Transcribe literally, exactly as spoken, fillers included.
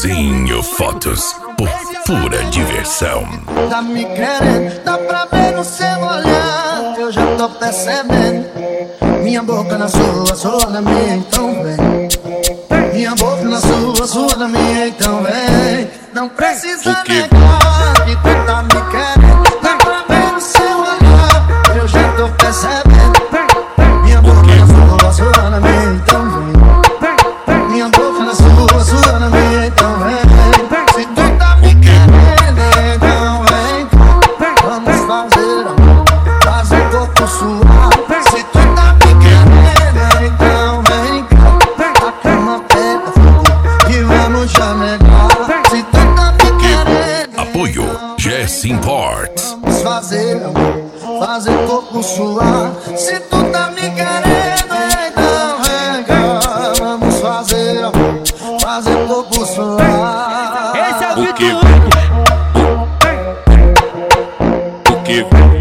Luizinho Fotos, por pura diversão. Tá me querendo, dá pra ver no seu olhar, eu já tô percebendo. Minha boca na sua, sua na minha, então vem. Minha boca na sua, sua na minha, então vem. Não precisa negar que tu tá me querendo, dá pra ver no seu olhar, eu já tô percebendo. Minha boca na sua, sua na minha, então vem. Minha boca na sua, sua na minha, então vem. Se tu tá me querendo, então vem. Vamos fazer amor, faz o corpo suar. Se tu tá me querendo, então vem cá. A cama pega fogo e vamos já negar. Se tu tá me querendo, Apoio Jess Imports. vamos fazer amor, fazer o corpo suar. Se tu tá me querendo, então vem cá. Vamos fazer amor, fazer o corpo suar. Esse é o O que? Vitor. O que?